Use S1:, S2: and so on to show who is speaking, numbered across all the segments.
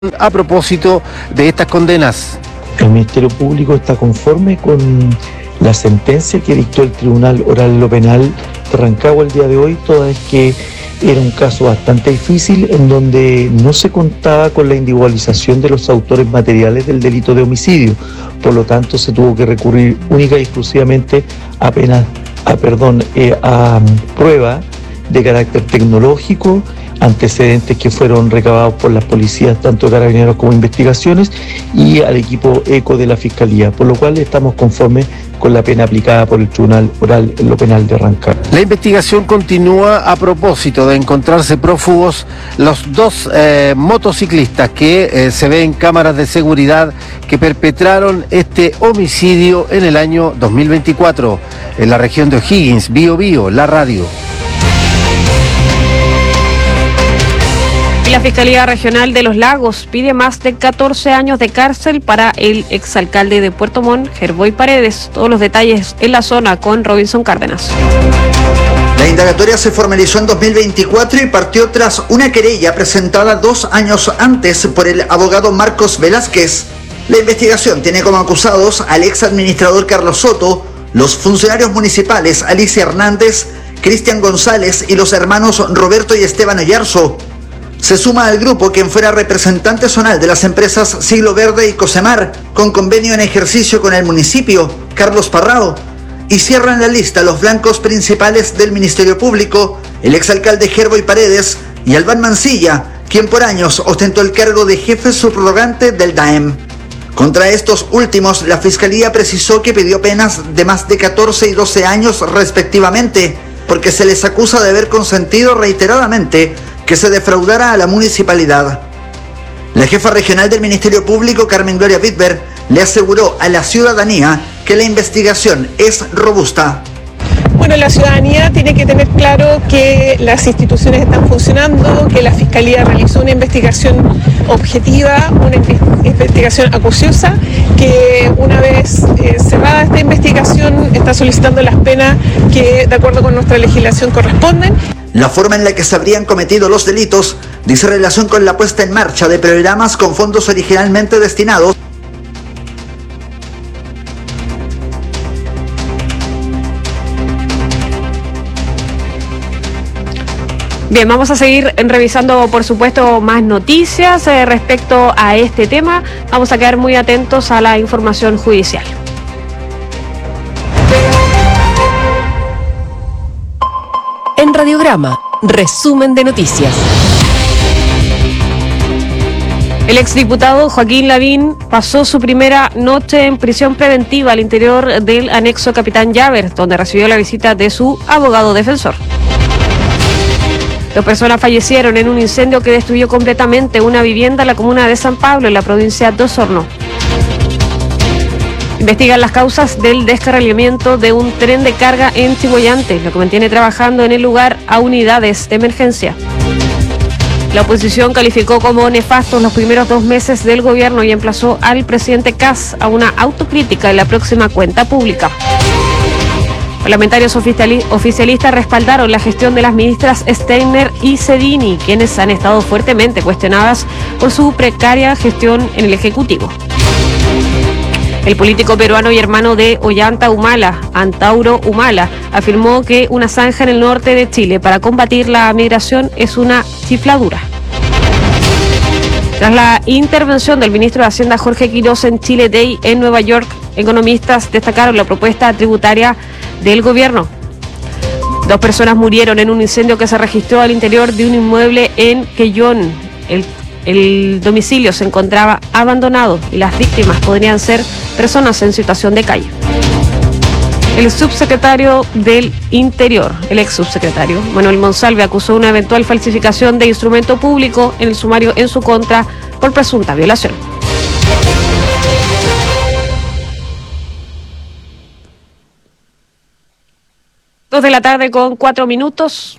S1: A propósito de estas condenas.
S2: El Ministerio Público está conforme con la sentencia que dictó el Tribunal Oral en lo Penal de Rancagua el día de hoy, toda vez que era un caso bastante difícil en donde no se contaba con la individualización de los autores materiales del delito de homicidio. Por lo tanto, se tuvo que recurrir única y exclusivamente a prueba de carácter tecnológico, antecedentes que fueron recabados por las policías, tanto carabineros como investigaciones, y al equipo ECO de la Fiscalía, por lo cual estamos conformes con la pena aplicada por el Tribunal Oral en lo Penal de Rancagua.
S1: La investigación continúa a propósito de encontrarse prófugos los dos motociclistas que se ven en cámaras de seguridad que perpetraron este homicidio en el año 2024 en la región de O'Higgins. Biobío, la radio.
S3: La Fiscalía Regional de Los Lagos pide más de 14 años de cárcel para el exalcalde de Puerto Montt, Gerboy Paredes. Todos los detalles en la zona con Robinson Cárdenas.
S4: La indagatoria se formalizó en 2024 y partió tras una querella presentada 2 años antes por el abogado Marcos Velázquez. La investigación tiene como acusados al ex administrador Carlos Soto, los funcionarios municipales Alicia Hernández, Cristian González y los hermanos Roberto y Esteban Oyarzo. Se suma al grupo quien fuera representante zonal de las empresas Siglo Verde y Cosemar, con convenio en ejercicio con el municipio, Carlos Parrao, y cierran la lista los blancos principales del Ministerio Público, el exalcalde Gerboy Paredes y Albán Mancilla, quien por años ostentó el cargo de jefe subrogante del DAEM. Contra estos últimos, la Fiscalía precisó que pidió penas de más de 14 y 12 años respectivamente, porque se les acusa de haber consentido reiteradamente que se defraudara a la municipalidad. La jefa regional del Ministerio Público, Carmen Gloria Bitber, le aseguró a la ciudadanía que la investigación es robusta.
S5: Bueno, la ciudadanía tiene que tener claro que las instituciones están funcionando, que la Fiscalía realizó una investigación objetiva, una investigación acuciosa, que una vez cerrada esta investigación está solicitando las penas que de acuerdo con nuestra legislación corresponden.
S4: La forma en la que se habrían cometido los delitos dice relación con la puesta en marcha de programas con fondos originalmente destinados.
S3: Bien, vamos a seguir revisando, por supuesto, más noticias respecto a este tema. Vamos a quedar muy atentos a la información judicial.
S6: En Radiograma, resumen de noticias.
S3: El exdiputado Joaquín Lavín pasó su primera noche en prisión preventiva al interior del anexo Capitán Llaver, donde recibió la visita de su abogado defensor. 2 personas fallecieron en un incendio que destruyó completamente una vivienda en la comuna de San Pablo, en la provincia de Osorno. Investigan las causas del descarrilamiento de un tren de carga en Chimoyante, lo que mantiene trabajando en el lugar a unidades de emergencia. La oposición calificó como nefastos los primeros 2 meses del gobierno y emplazó al presidente Kast a una autocrítica en la próxima cuenta pública. Parlamentarios oficialistas respaldaron la gestión de las ministras Steiner y Cedini, quienes han estado fuertemente cuestionadas por su precaria gestión en el Ejecutivo. El político peruano y hermano de Ollanta Humala, Antauro Humala, afirmó que una zanja en el norte de Chile para combatir la migración es una chifladura. Tras la intervención del ministro de Hacienda Jorge Quiroz en Chile Day en Nueva York, economistas destacaron la propuesta tributaria del gobierno. 2 personas murieron en un incendio que se registró al interior de un inmueble en Quellón. El domicilio se encontraba abandonado y las víctimas podrían ser personas en situación de calle. El subsecretario del Interior, el ex subsecretario Manuel Monsalve, acusó una eventual falsificación de instrumento público en el sumario en su contra por presunta violación. Dos de la tarde con 4 minutos.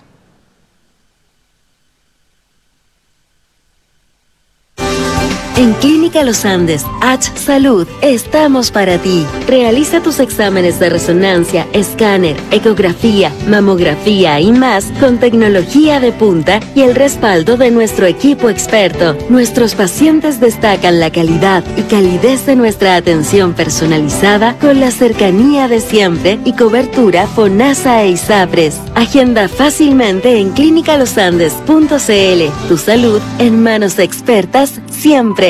S7: En Clínica Los Andes, H Salud, estamos para ti. Realiza tus exámenes de resonancia, escáner, ecografía, mamografía y más con tecnología de punta y el respaldo de nuestro equipo experto. Nuestros pacientes destacan la calidad y calidez de nuestra atención personalizada con la cercanía de siempre y cobertura FONASA e ISAPRES. Agenda fácilmente en clinicalosandes.cl. Tu salud en manos expertas siempre.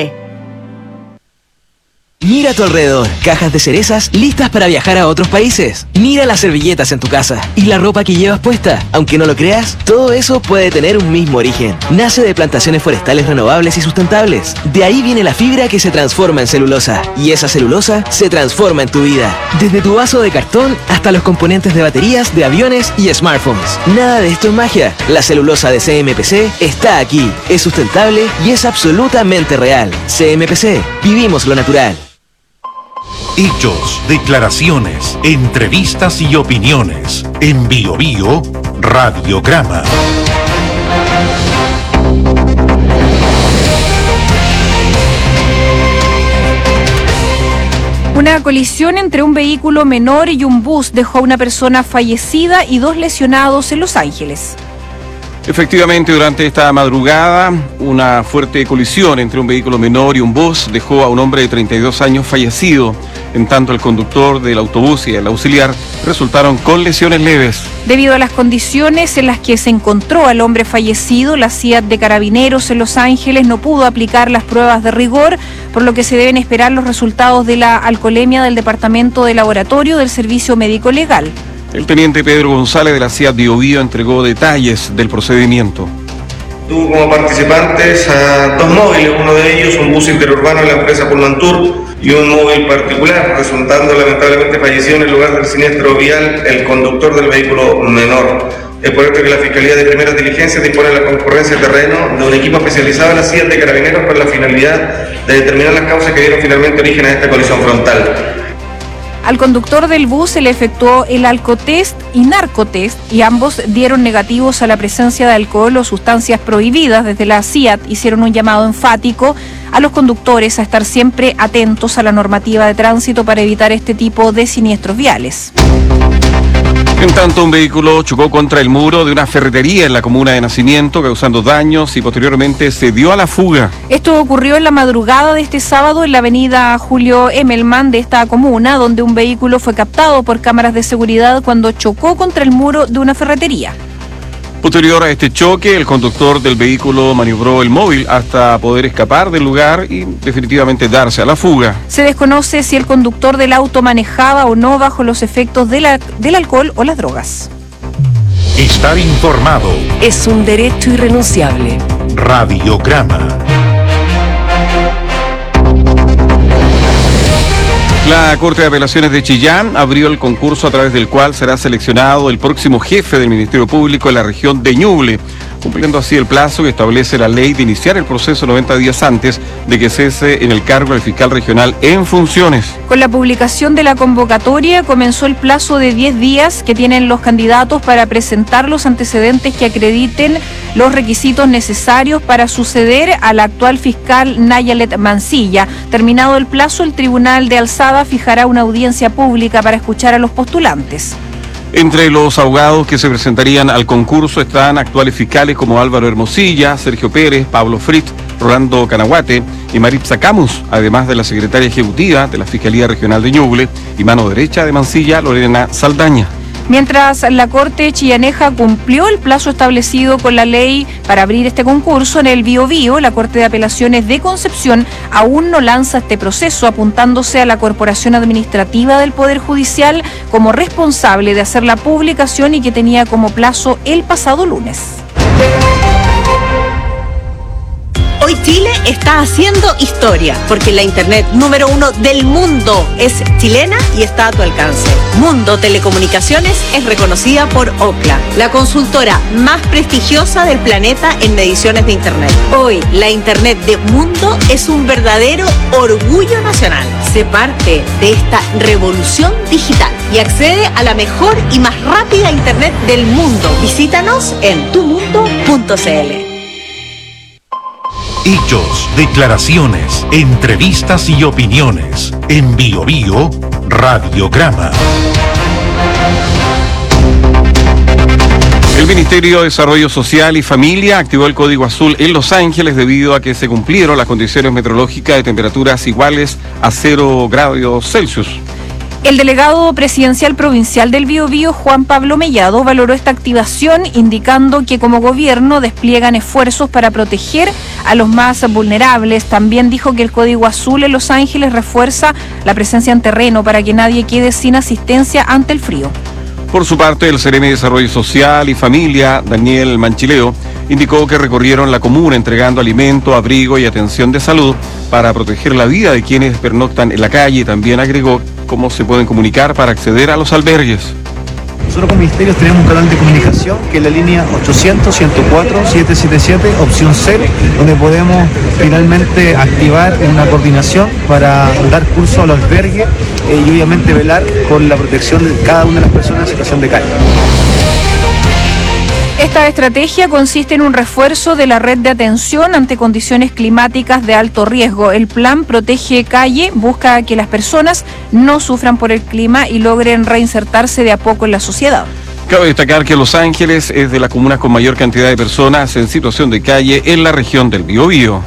S8: Mira a tu alrededor, cajas de cerezas listas para viajar a otros países. Mira las servilletas en tu casa y la ropa que llevas puesta. Aunque no lo creas, todo eso puede tener un mismo origen. Nace de plantaciones forestales renovables y sustentables. De ahí viene la fibra que se transforma en celulosa. Y esa celulosa se transforma en tu vida. Desde tu vaso de cartón hasta los componentes de baterías, de aviones y smartphones. Nada de esto es magia. La celulosa de CMPC está aquí. Es sustentable y es absolutamente real. CMPC. Vivimos lo natural.
S9: Hechos, declaraciones, entrevistas y opiniones. En Bio Bio, Radiograma.
S10: Una colisión entre un vehículo menor y un bus dejó a una persona fallecida y 2 lesionados en Los Ángeles.
S11: Efectivamente, durante esta madrugada, una fuerte colisión entre un vehículo menor y un bus dejó a un hombre de 32 años fallecido. En tanto, el conductor del autobús y el auxiliar resultaron con lesiones leves.
S10: Debido a las condiciones en las que se encontró al hombre fallecido, la CIAT de Carabineros en Los Ángeles no pudo aplicar las pruebas de rigor, por lo que se deben esperar los resultados de la alcoholemia del Departamento de Laboratorio del Servicio Médico Legal.
S11: El teniente Pedro González de la CIAT Bio Bio entregó detalles del procedimiento.
S12: Tuvo como participantes a 2 móviles, uno de ellos un bus interurbano de la empresa Pullman Tour y un móvil particular, resultando lamentablemente fallecido en el lugar del siniestro vial el conductor del vehículo menor. Es por esto que la Fiscalía de Primeras Diligencias dispone de la concurrencia de terreno de un equipo especializado en la CIAT de Carabineros con la finalidad de determinar las causas que dieron finalmente origen a esta colisión frontal.
S10: Al conductor del bus se le efectuó el alcotest y narcotest y ambos dieron negativos a la presencia de alcohol o sustancias prohibidas. Desde la CIAT hicieron un llamado enfático a los conductores a estar siempre atentos a la normativa de tránsito para evitar este tipo de siniestros viales.
S11: En tanto, un vehículo chocó contra el muro de una ferretería en la comuna de Nacimiento, causando daños y posteriormente se dio a la fuga.
S10: Esto ocurrió en la madrugada de este sábado en la avenida Julio Emelman de esta comuna, donde un vehículo fue captado por cámaras de seguridad cuando chocó contra el muro de una ferretería.
S11: Posterior a este choque, el conductor del vehículo maniobró el móvil hasta poder escapar del lugar y definitivamente darse a la fuga.
S10: Se desconoce si el conductor del auto manejaba o no bajo los efectos del alcohol o las drogas.
S9: Estar informado
S6: es un derecho irrenunciable.
S9: Radiograma.
S11: La Corte de Apelaciones de Chillán abrió el concurso a través del cual será seleccionado el próximo jefe del Ministerio Público en la región de Ñuble, cumpliendo así el plazo que establece la ley de iniciar el proceso 90 días antes de que cese en el cargo el fiscal regional en funciones.
S10: Con la publicación de la convocatoria comenzó el plazo de 10 días que tienen los candidatos para presentar los antecedentes que acrediten los requisitos necesarios para suceder al actual fiscal Nayalet Mancilla. Terminado el plazo, el Tribunal de Alzada fijará una audiencia pública para escuchar a los postulantes.
S11: Entre los abogados que se presentarían al concurso están actuales fiscales como Álvaro Hermosilla, Sergio Pérez, Pablo Fritz, Rolando Canaguate y Maritza Camus, además de la secretaria ejecutiva de la Fiscalía Regional de Ñuble y mano derecha de Mancilla, Lorena Saldaña.
S10: Mientras la Corte chillaneja cumplió el plazo establecido con la ley para abrir este concurso, en el Biobío, la Corte de Apelaciones de Concepción aún no lanza este proceso, apuntándose a la Corporación Administrativa del Poder Judicial como responsable de hacer la publicación y que tenía como plazo el pasado lunes.
S13: Hoy Chile está haciendo historia, porque la internet número 1 del mundo es chilena y está a tu alcance. Mundo Telecomunicaciones es reconocida por Ookla, la consultora más prestigiosa del planeta en mediciones de internet. Hoy, la internet de Mundo es un verdadero orgullo nacional. Sé parte de esta revolución digital y accede a la mejor y más rápida internet del mundo. Visítanos en tumundo.cl.
S9: Hechos, declaraciones, entrevistas y opiniones. En Biobío, Radiograma.
S11: El Ministerio de Desarrollo Social y Familia activó el Código Azul en Los Ángeles debido a que se cumplieron las condiciones meteorológicas de temperaturas iguales a 0 grados Celsius.
S10: El delegado presidencial provincial del Biobío, Juan Pablo Mellado, valoró esta activación, indicando que como gobierno despliegan esfuerzos para proteger a los más vulnerables. También dijo que el Código Azul en Los Ángeles refuerza la presencia en terreno para que nadie quede sin asistencia ante el frío.
S11: Por su parte, el CRM de Desarrollo Social y Familia, Daniel Manchileo, indicó que recorrieron la comuna entregando alimento, abrigo y atención de salud para proteger la vida de quienes pernoctan en la calle. También agregó cómo se pueden comunicar para acceder a los albergues.
S14: Nosotros como ministerios tenemos un canal de comunicación que es la línea 800-104-777, opción 0, donde podemos finalmente activar una coordinación para dar curso al albergue y obviamente velar con la protección de cada una de las personas en situación de calle.
S10: Esta estrategia consiste en un refuerzo de la red de atención ante condiciones climáticas de alto riesgo. El plan Protege Calle busca que las personas no sufran por el clima y logren reinsertarse de a poco en la sociedad.
S11: Cabe destacar que Los Ángeles es de las comunas con mayor cantidad de personas en situación de calle en la región del Biobío.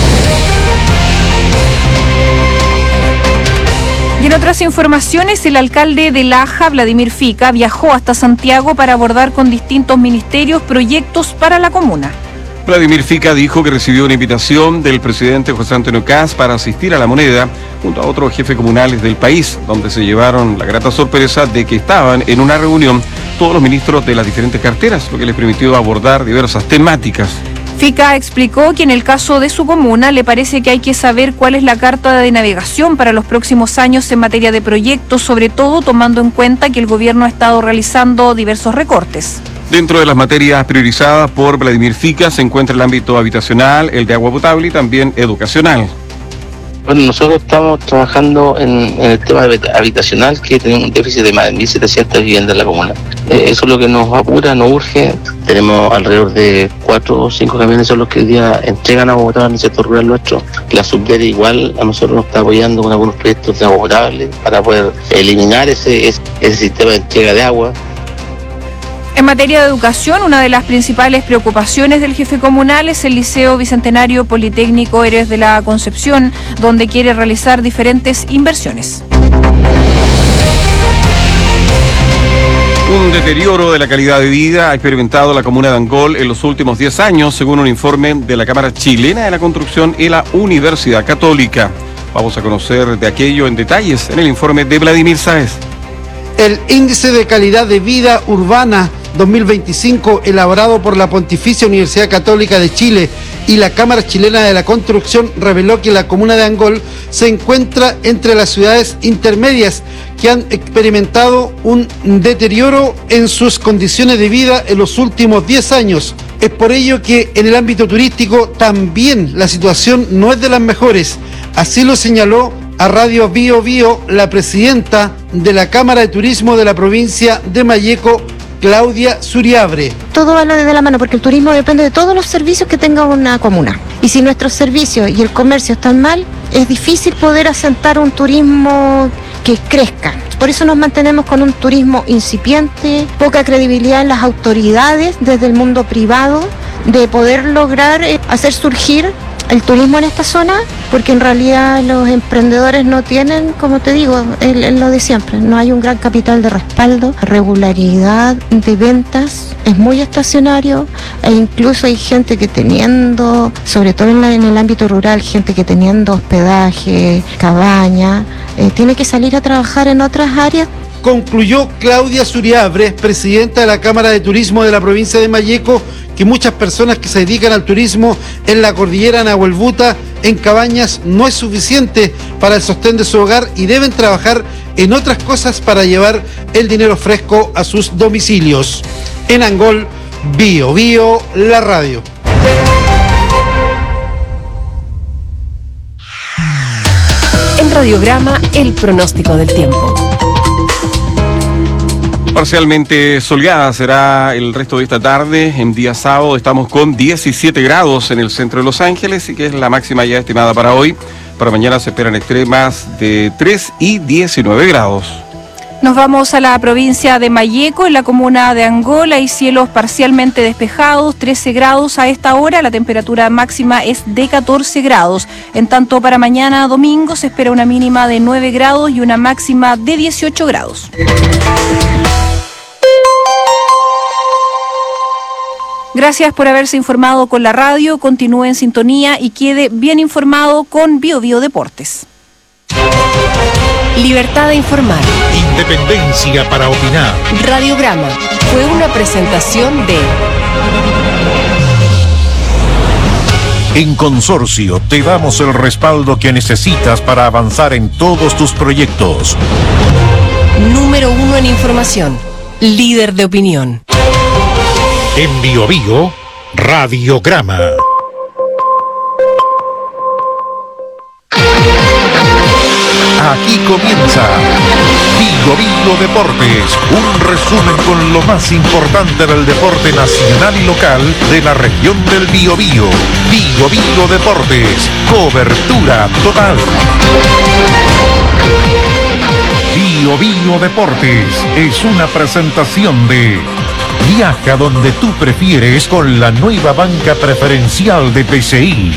S10: Y en otras informaciones, el alcalde de Laja, Vladimir Fica, viajó hasta Santiago para abordar con distintos ministerios proyectos para la comuna.
S11: Vladimir Fica dijo que recibió una invitación del presidente José Antonio Kast para asistir a La Moneda junto a otros jefes comunales del país, donde se llevaron la grata sorpresa de que estaban en una reunión todos los ministros de las diferentes carteras, lo que les permitió abordar diversas temáticas.
S10: Fica explicó que en el caso de su comuna le parece que hay que saber cuál es la carta de navegación para los próximos años en materia de proyectos, sobre todo tomando en cuenta que el gobierno ha estado realizando diversos recortes.
S11: Dentro de las materias priorizadas por Vladimir Fica se encuentra el ámbito habitacional, el de agua potable y también educacional.
S15: Bueno, nosotros estamos trabajando en el tema habitacional, que tenemos un déficit de más de 1.700 viviendas en la comuna. Eso es lo que nos apura, nos urge. Tenemos alrededor de 4 o 5 camiones son los que hoy día entregan agua potable en el sector rural nuestro. La Subdere igual a nosotros nos está apoyando con algunos proyectos de agua potable para poder eliminar ese sistema de entrega de agua.
S10: En materia de educación, una de las principales preocupaciones del jefe comunal es el Liceo Bicentenario Politécnico Héroes de la Concepción, donde quiere realizar diferentes inversiones.
S11: Un deterioro de la calidad de vida ha experimentado la comuna de Angol en los últimos 10 años, según un informe de la Cámara Chilena de la Construcción y la Universidad Católica. Vamos a conocer de aquello en detalles en el informe de Vladimir Sáez.
S1: El Índice de Calidad de Vida Urbana 2025, elaborado por la Pontificia Universidad Católica de Chile y la Cámara Chilena de la Construcción, reveló que la comuna de Angol se encuentra entre las ciudades intermedias que han experimentado un deterioro en sus condiciones de vida en los últimos 10 años. Es por ello que en el ámbito turístico también la situación no es de las mejores. Así lo señaló a Radio Biobío la presidenta de la Cámara de Turismo de la provincia de Malleco, Claudia Suriabre.
S16: Todo va de la mano porque el turismo depende de todos los servicios que tenga una comuna. Y si nuestros servicios y el comercio están mal, es difícil poder asentar un turismo que crezca. Por eso nos mantenemos con un turismo incipiente, poca credibilidad en las autoridades desde el mundo privado de poder lograr hacer surgir el turismo en esta zona, porque en realidad los emprendedores no tienen, como te digo, lo de siempre, no hay un gran capital de respaldo, regularidad de ventas, es muy estacionario e incluso hay gente que teniendo, sobre todo en el ámbito rural, gente que teniendo hospedaje, cabaña, tiene que salir a trabajar en otras áreas.
S1: Concluyó Claudia Suriabre, presidenta de la Cámara de Turismo de la provincia de Malleco, que muchas personas que se dedican al turismo en la cordillera Nahuelbuta, en cabañas, no es suficiente para el sostén de su hogar y deben trabajar en otras cosas para llevar el dinero fresco a sus domicilios. En Angol, Biobío, la radio.
S6: En Radiograma, el pronóstico del tiempo.
S11: Parcialmente soleada será el resto de esta tarde. En día sábado estamos con 17 grados en el centro de Los Ángeles y que es la máxima ya estimada para hoy. Para mañana se esperan extremas de 3 y 19 grados.
S10: Nos vamos a la provincia de Malleco, en la comuna de Angola, hay cielos parcialmente despejados, 13 grados a esta hora, la temperatura máxima es de 14 grados. En tanto, para mañana domingo se espera una mínima de 9 grados y una máxima de 18 grados. Gracias por haberse informado con la radio, continúe en sintonía y quede bien informado con BioBio Deportes.
S6: Libertad de informar.
S9: Independencia para opinar.
S6: Radiograma fue una presentación de...
S9: En Consorcio te damos el respaldo que necesitas para avanzar en todos tus proyectos.
S6: Número 1 en información. Líder de opinión.
S9: En BioBio, Radiograma. Aquí comienza BioBio Deportes, un resumen con lo más importante del deporte nacional y local de la región del Biobío. BioBio Deportes, cobertura total. BioBio Deportes es una presentación de Viaja donde tú prefieres con la nueva banca preferencial de PCI.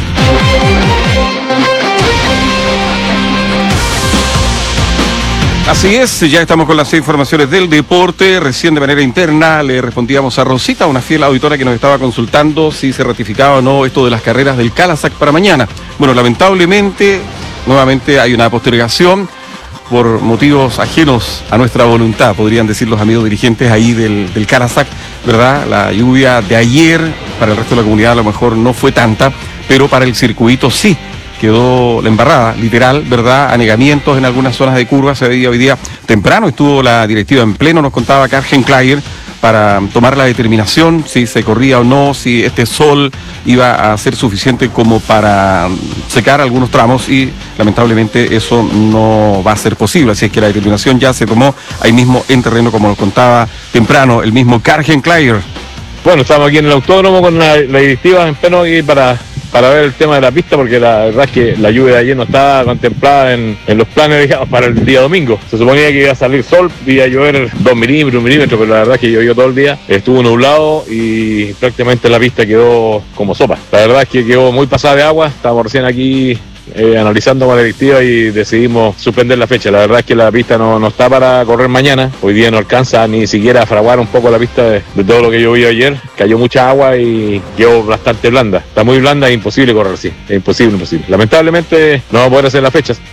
S11: Así es, ya estamos con las informaciones del deporte. Recién de manera interna le respondíamos a Rosita, una fiel auditora que nos estaba consultando si se ratificaba o no esto de las carreras del Calasac para mañana. Bueno, lamentablemente, nuevamente hay una postergación por motivos ajenos a nuestra voluntad, podrían decir los amigos dirigentes ahí del Calasac, ¿verdad? La lluvia de ayer para el resto de la comunidad a lo mejor no fue tanta, pero para el circuito sí. Quedó la embarrada, literal, ¿verdad? Anegamientos en algunas zonas de curva. Se veía hoy día temprano, estuvo la directiva en pleno, nos contaba Cargen Clayer, para tomar la determinación si se corría o no, si este sol iba a ser suficiente como para secar algunos tramos y lamentablemente eso no va a ser posible. Así es que la determinación ya se tomó ahí mismo en terreno, como nos contaba temprano el mismo Cargen Clayer.
S17: Bueno, estamos aquí en el autódromo con la directiva en pleno y para ver el tema de la pista, porque la verdad es que la lluvia de ayer no estaba contemplada en los planes, digamos, para el día domingo. Se suponía que iba a salir sol, iba a llover 2 milímetros, 1 milímetro, pero la verdad es que llovió todo el día, estuvo nublado y prácticamente la pista quedó como sopa. La verdad es que quedó muy pasada de agua, estábamos recién aquí analizando con la directiva y decidimos suspender la fecha. La verdad es que la pista no está para correr mañana, hoy día no alcanza ni siquiera a fraguar un poco la pista de todo lo que llovió ayer, cayó mucha agua y quedó bastante blanda, está muy blanda, es imposible correr, sí, es imposible. Lamentablemente no va a poder hacer las fechas.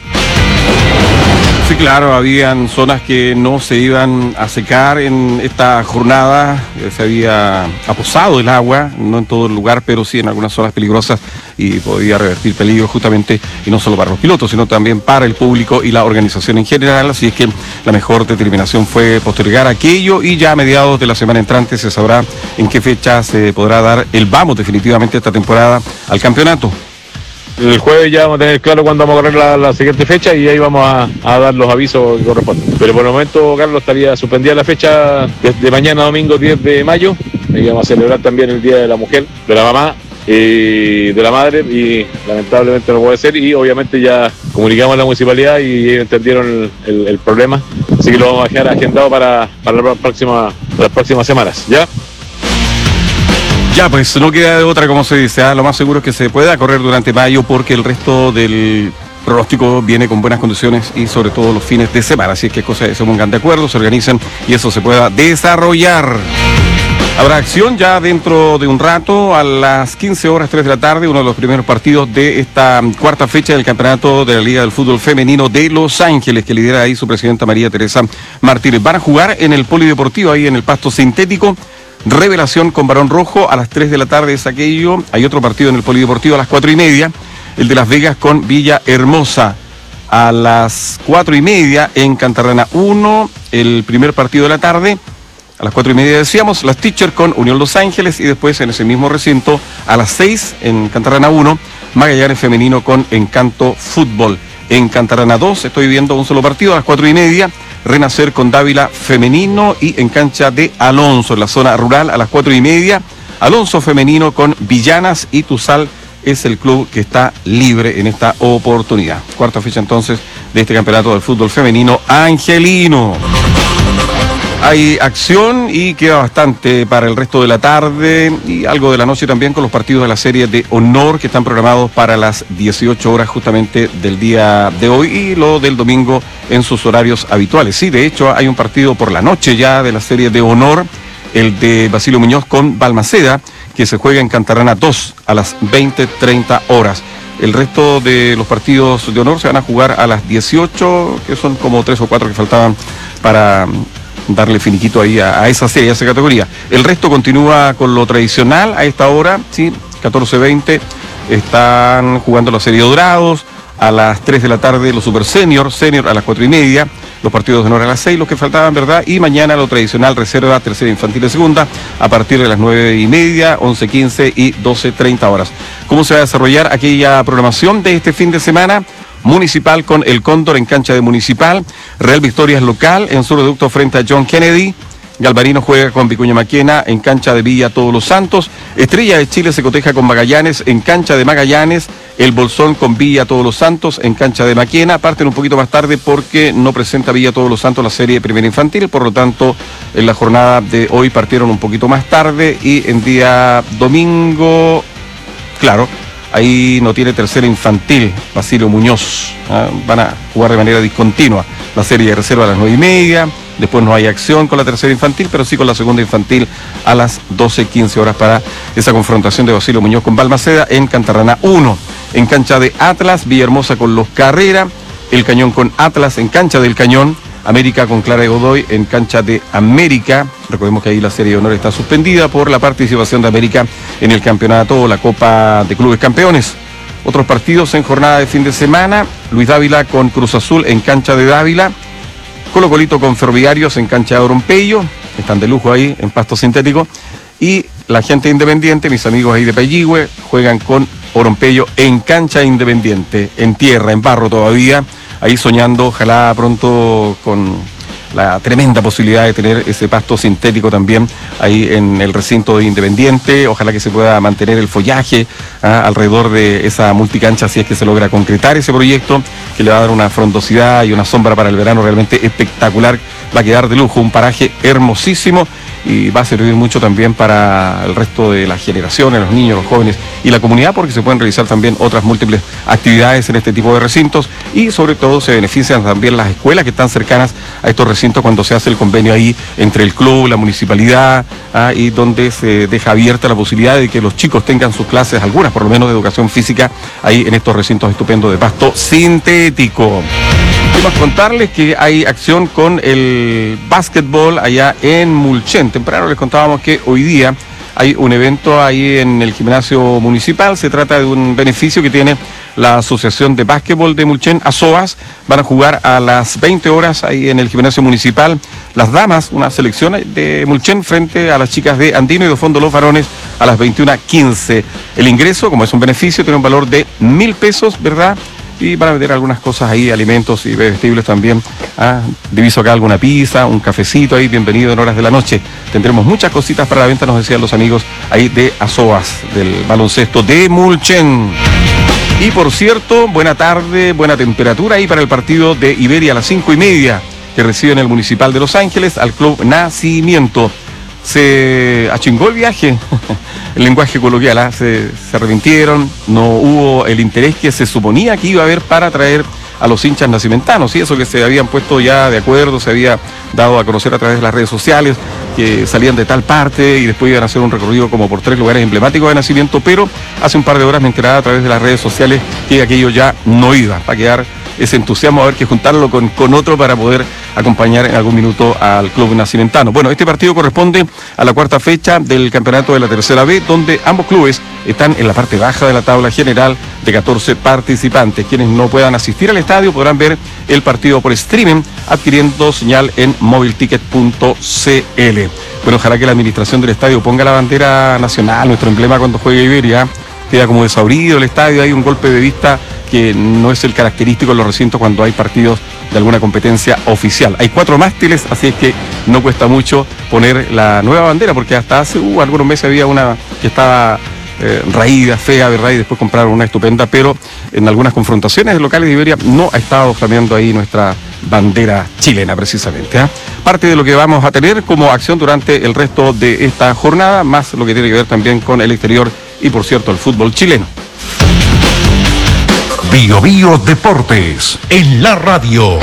S11: Sí, claro, habían zonas que no se iban a secar en esta jornada, se había aposado el agua, no en todo el lugar, pero sí en algunas zonas peligrosas y podía revertir peligro justamente, y no solo para los pilotos, sino también para el público y la organización en general, así es que la mejor determinación fue postergar aquello y ya a mediados de la semana entrante se sabrá en qué fecha se podrá dar el vamos definitivamente esta temporada al campeonato.
S17: El jueves ya vamos a tener claro cuándo vamos a correr la siguiente fecha y ahí vamos a dar los avisos que corresponden. Pero por el momento, Carlos, estaría suspendida la fecha desde mañana domingo 10 de mayo. Y vamos a celebrar también el Día de la Mujer, de la Mamá y de la Madre, y lamentablemente no puede ser, y obviamente ya comunicamos a la municipalidad y ellos entendieron el problema, así que lo vamos a dejar agendado para las próximas semanas, ¿ya?
S11: Ya, pues no queda de otra, como se dice, lo más seguro es que se pueda correr durante mayo porque el resto del pronóstico viene con buenas condiciones y sobre todo los fines de semana, así es que cosas se pongan de acuerdo, se organicen y eso se pueda desarrollar. Habrá acción ya dentro de un rato, a las 15 horas, 3 de la tarde, uno de los primeros partidos de esta cuarta fecha del campeonato de la Liga del Fútbol Femenino de Los Ángeles, que lidera ahí su presidenta María Teresa Martínez. Van a jugar en el polideportivo, ahí en el pasto sintético. Revelación con Barón Rojo a las 3 de la tarde es aquello. Hay otro partido en el polideportivo a las 4:30, el de Las Vegas con Villa Hermosa. A las 4:30 en Cantarrana 1, el primer partido de la tarde. A las 4:30 decíamos, las Teachers con Unión Los Ángeles, y después en ese mismo recinto a las 6 en Cantarrana 1, Magallanes Femenino con Encanto Fútbol. En Cantarrana 2 estoy viendo un solo partido a las 4:30, Renacer con Dávila femenino y en cancha de Alonso, en la zona rural, a las 4:30. Alonso femenino con Villanas y Tuzal es el club que está libre en esta oportunidad. Cuarta fecha entonces de este campeonato del fútbol femenino angelino. Hay acción y queda bastante para el resto de la tarde y algo de la noche también con los partidos de la serie de honor que están programados para las 18 horas justamente del día de hoy y lo del domingo en sus horarios habituales. Sí, de hecho hay un partido por la noche ya de la serie de honor, el de Basilio Muñoz con Balmaceda, que se juega en Cantarrana 2 a las 20:30 horas. El resto de los partidos de honor se van a jugar a las 18, que son como 3 o 4 que faltaban para darle finiquito ahí a esa serie, a esa categoría. El resto continúa con lo tradicional a esta hora, sí, 14:20 están jugando la serie Dorados, a las 3 de la tarde los Super Senior a las 4:30, los partidos de honor a las 6, los que faltaban, ¿verdad? Y mañana lo tradicional, reserva, tercera infantil y segunda, a partir de las 9:30, 11:15 y 12:30 horas. ¿Cómo se va a desarrollar aquella programación de este fin de semana? Municipal con el Cóndor en cancha de Municipal, Real Victorias local en su reducto frente a John Kennedy, Galvarino juega con Vicuña Maquena en cancha de Villa Todos los Santos, Estrella de Chile se coteja con Magallanes en cancha de Magallanes, el Bolsón con Villa Todos los Santos en cancha de Maquena. Parten un poquito más tarde porque no presenta Villa Todos los Santos la serie de primera infantil, por lo tanto en la jornada de hoy partieron un poquito más tarde y en día domingo, claro, ahí no tiene tercera infantil Basilio Muñoz, van a jugar de manera discontinua la serie de reserva a las 9:30, después no hay acción con la tercera infantil, pero sí con la segunda infantil a las 12:15 horas para esa confrontación de Basilio Muñoz con Balmaceda en Cantarrana 1. En cancha de Atlas, Villahermosa con Los Carrera, El Cañón con Atlas en cancha del Cañón, América con Clara de Godoy en cancha de América. Recordemos que ahí la serie de honor está suspendida por la participación de América en el campeonato o la Copa de Clubes Campeones. Otros partidos en jornada de fin de semana, Luis Dávila con Cruz Azul en cancha de Dávila, Colo Colito con Ferroviarios en cancha de Orompeyo, están de lujo ahí en pasto sintético, y la gente independiente, mis amigos ahí de Pelligüe, juegan con Orompeyo en cancha independiente, en tierra, en barro todavía, ahí soñando, ojalá pronto con la tremenda posibilidad de tener ese pasto sintético también ahí en el recinto de Independiente, ojalá que se pueda mantener el follaje alrededor de esa multicancha si es que se logra concretar ese proyecto, que le va a dar una frondosidad y una sombra para el verano realmente espectacular, va a quedar de lujo, un paraje hermosísimo y va a servir mucho también para el resto de las generaciones, los niños, los jóvenes y la comunidad, porque se pueden realizar también otras múltiples actividades en este tipo de recintos y sobre todo se benefician también las escuelas que están cercanas a estos recintos cuando se hace el convenio ahí entre el club, la municipalidad y donde se deja abierta la posibilidad de que los chicos tengan sus clases, algunas por lo menos de educación física, ahí en estos recintos estupendos de pasto sintético. Queremos contarles que hay acción con el básquetbol allá en Mulchen. Temprano les contábamos que hoy día hay un evento ahí en el gimnasio municipal. Se trata de un beneficio que tiene la Asociación de Básquetbol de Mulchen, ASOAS. Van a jugar a las 20 horas ahí en el gimnasio municipal. Las damas, una selección de Mulchen frente a las chicas de Andino y de fondo los varones a las 21:15. El ingreso, como es un beneficio, tiene un valor de 1.000 pesos, ¿verdad? Y van a vender algunas cosas ahí, alimentos y bebestibles también. Diviso acá alguna pizza, un cafecito ahí, bienvenido en horas de la noche. Tendremos muchas cositas para la venta, nos decían los amigos ahí de ASOAS, del baloncesto de Mulchen. Y por cierto, buena tarde, buena temperatura ahí para el partido de Iberia a las 5:30, que recibe en el Municipal de Los Ángeles al Club Nacimiento. Se achingó el viaje, el lenguaje coloquial, se arrepintieron, no hubo el interés que se suponía que iba a haber para traer a los hinchas nacimentanos, y eso que se habían puesto ya de acuerdo, se había dado a conocer a través de las redes sociales, que salían de tal parte y después iban a hacer un recorrido como por 3 lugares emblemáticos de Nacimiento, pero hace un par de horas me enteraba a través de las redes sociales que aquello ya no iba, va a quedar ese entusiasmo, a ver que juntarlo con otro para poder acompañar en algún minuto al Club Nacimentano. Bueno, este partido corresponde a la cuarta fecha del campeonato de la Tercera B, donde ambos clubes están en la parte baja de la tabla general de 14 participantes. Quienes no puedan asistir al estadio podrán ver el partido por streaming adquiriendo señal en movilticket.cl. Bueno, ojalá que la administración del estadio ponga la bandera nacional, nuestro emblema cuando juegue Iberia, queda como desabrido el estadio, hay un golpe de vista que no es el característico en los recintos cuando hay partidos de alguna competencia oficial. Hay 4 mástiles, así es que no cuesta mucho poner la nueva bandera, porque hasta hace algunos meses había una que estaba raída, fea, ¿verdad? Y después compraron una estupenda, pero en algunas confrontaciones locales de Iberia no ha estado flameando ahí nuestra bandera chilena, precisamente. Parte de lo que vamos a tener como acción durante el resto de esta jornada, más lo que tiene que ver también con el exterior y, por cierto, el fútbol chileno.
S9: Bio Bio Deportes en la radio.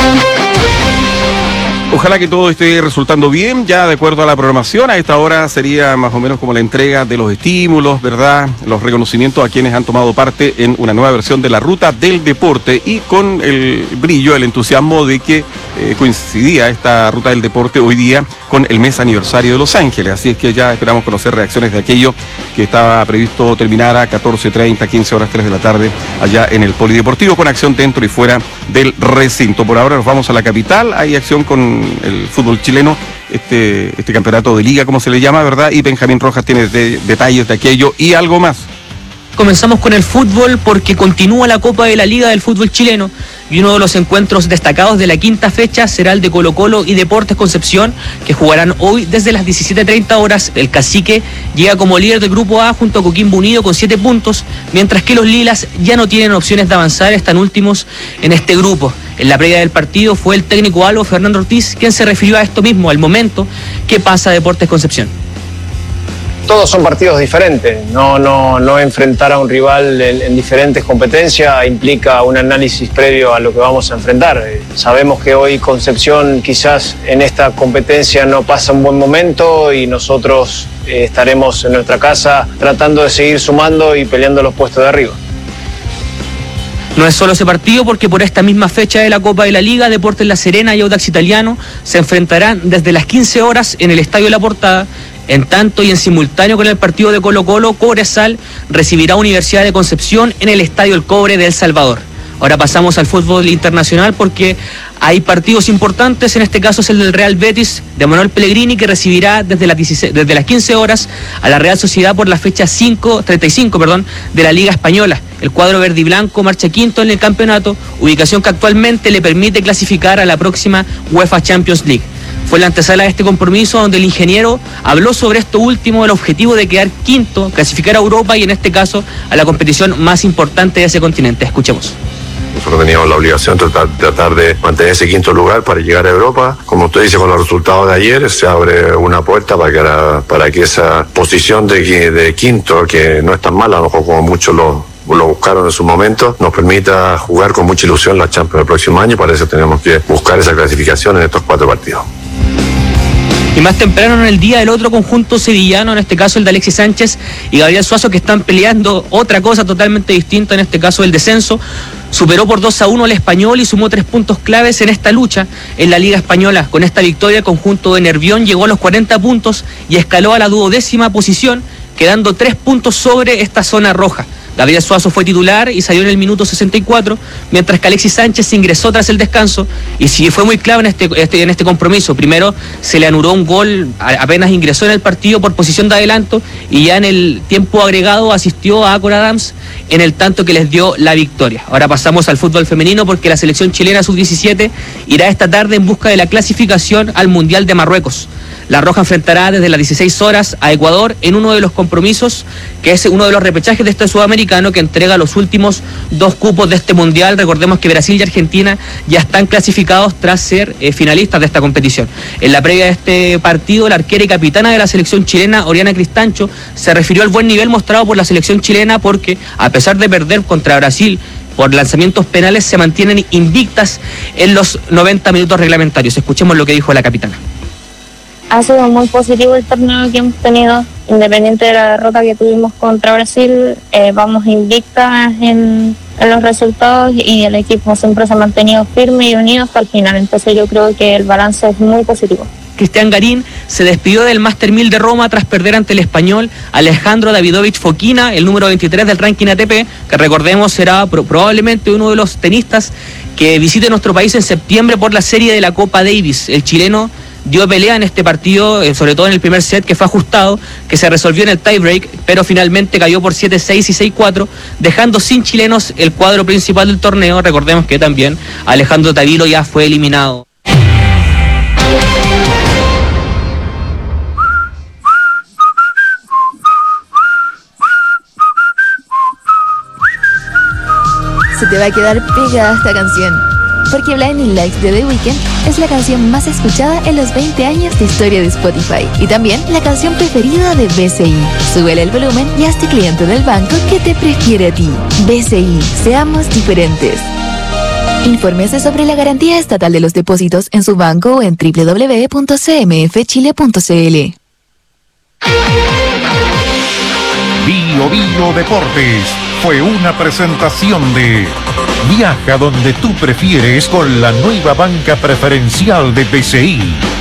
S11: Ojalá que todo esté resultando bien, ya de acuerdo a la programación. A esta hora sería más o menos como la entrega de los estímulos, ¿verdad? Los reconocimientos a quienes han tomado parte en una nueva versión de la Ruta del Deporte, y con el brillo, el entusiasmo de que coincidía esta Ruta del Deporte hoy día con el mes aniversario de Los Ángeles. Así es que ya esperamos conocer reacciones de aquello que estaba previsto terminar a 14:30, 15 horas, 3 de la tarde, allá en el Polideportivo, con acción dentro y fuera del recinto. Por ahora nos vamos a la capital. Hay acción con el fútbol chileno, este campeonato de liga, como se le llama, ¿verdad? Y Benjamín Rojas tiene detalles de aquello y algo más.
S18: Comenzamos con el fútbol porque continúa la Copa de la Liga del fútbol chileno, y uno de los encuentros destacados de la quinta fecha será el de Colo-Colo y Deportes Concepción, que jugarán hoy desde las 17:30 horas. El Cacique llega como líder del Grupo A junto a Coquimbo Unido con 7 puntos, mientras que los Lilas ya no tienen opciones de avanzar, están últimos en este grupo. En la previa del partido fue el técnico Albo Fernando Ortiz quien se refirió a esto mismo, al momento que pasa Deportes Concepción.
S19: Todos son partidos diferentes, no enfrentar a un rival en diferentes competencias implica un análisis previo a lo que vamos a enfrentar. Sabemos que hoy Concepción quizás en esta competencia no pasa un buen momento y nosotros estaremos en nuestra casa tratando de seguir sumando y peleando los puestos de arriba.
S18: No es solo ese partido, porque por esta misma fecha de la Copa de la Liga, Deportes La Serena y Audax Italiano se enfrentarán desde las 15 horas en el Estadio La Portada. En tanto y en simultáneo con el partido de Colo-Colo, Cobresal recibirá Universidad de Concepción en el Estadio El Cobre de El Salvador. Ahora pasamos al fútbol internacional porque hay partidos importantes, en este caso es el del Real Betis de Manuel Pellegrini, que recibirá desde las 15 horas a la Real Sociedad por la fecha 35 de la Liga Española. El cuadro verde y blanco marcha quinto en el campeonato, ubicación que actualmente le permite clasificar a la próxima UEFA Champions League. Fue la antesala de este compromiso donde el ingeniero habló sobre esto último, el objetivo de quedar quinto, clasificar a Europa y en este caso a la competición más importante de ese continente. Escuchemos.
S20: Nosotros teníamos la obligación de tratar de mantener ese quinto lugar para llegar a Europa. Como usted dice, con los resultados de ayer se abre una puerta para que esa posición de quinto, que no es tan mala, a lo mejor como muchos lo buscaron en su momento, nos permita jugar con mucha ilusión la Champions el próximo año. Para eso tenemos que buscar esa clasificación en estos 4 partidos.
S18: Y más temprano en el día, el otro conjunto sevillano, en este caso el de Alexis Sánchez y Gabriel Suazo, que están peleando otra cosa totalmente distinta, en este caso el descenso, superó por 2-1 al Español y sumó 3 puntos claves en esta lucha en la Liga Española. Con esta victoria, el conjunto de Nervión llegó a los 40 puntos y escaló a la 12ª posición, quedando 3 puntos sobre esta zona roja. Gabriel Suazo fue titular y salió en el minuto 64, mientras que Alexis Sánchez ingresó tras el descanso y sí fue muy clave en este compromiso. Primero se le anuló un gol, apenas ingresó en el partido por posición de adelanto, y ya en el tiempo agregado asistió a Acor Adams en el tanto que les dio la victoria. Ahora pasamos al fútbol femenino porque la selección chilena sub-17 irá esta tarde en busca de la clasificación al Mundial de Marruecos. La Roja enfrentará desde las 16 horas a Ecuador en uno de los compromisos, que es uno de los repechajes de este sudamericano que entrega los últimos 2 cupos de este mundial. Recordemos que Brasil y Argentina ya están clasificados tras ser finalistas de esta competición. En la previa de este partido, la arquera y capitana de la selección chilena, Oriana Cristancho, se refirió al buen nivel mostrado por la selección chilena porque, a pesar de perder contra Brasil por lanzamientos penales, se mantienen invictas en los 90 minutos reglamentarios. Escuchemos lo que dijo la capitana.
S21: Ha sido muy positivo el torneo que hemos tenido, independiente de la derrota que tuvimos contra Brasil. Vamos invictas en los resultados y el equipo siempre se ha mantenido firme y unido hasta el final. Entonces yo creo que el balance es muy positivo.
S18: Cristian Garín se despidió del Master 1000 de Roma tras perder ante el español Alejandro Davidovich Fokina, el número 23 del ranking ATP, que recordemos será probablemente uno de los tenistas que visite nuestro país en septiembre por la serie de la Copa Davis. El chileno dio pelea en este partido, sobre todo en el primer set, que fue ajustado, que se resolvió en el tiebreak, pero finalmente cayó por 7-6 y 6-4, dejando sin chilenos el cuadro principal del torneo. Recordemos que también Alejandro Tavilo ya fue eliminado.
S2: Se te va a quedar pegada esta canción, porque Blinding Lights de The Weeknd es la canción más escuchada en los 20 años de historia de Spotify y también la canción preferida de BCI. Súbele el volumen y hazte cliente del banco que te prefiere a ti. BCI, seamos diferentes. Infórmese sobre la garantía estatal de los depósitos en su banco o en www.cmfchile.cl.
S9: Bio Bio Deportes fue una presentación de Viaja donde tú prefieres con la nueva banca preferencial de BCI.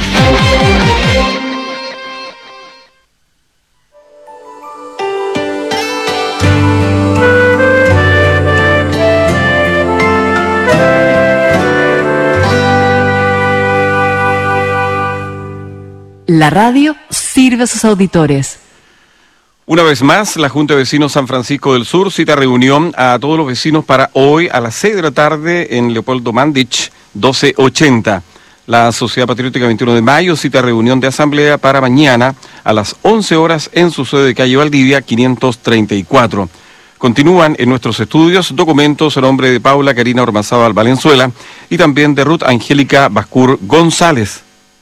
S22: La radio sirve a sus auditores.
S11: Una vez más, la Junta de Vecinos San Francisco del Sur cita reunión a todos los vecinos para hoy a las 6 de la tarde en Leopoldo Mandich, 1280. La Sociedad Patriótica 21 de Mayo cita reunión de asamblea para mañana a las 11 horas en su sede de calle Valdivia, 534. Continúan en nuestros estudios documentos a nombre de Paula Karina Ormazábal Valenzuela y también de Ruth Angélica Bascur González.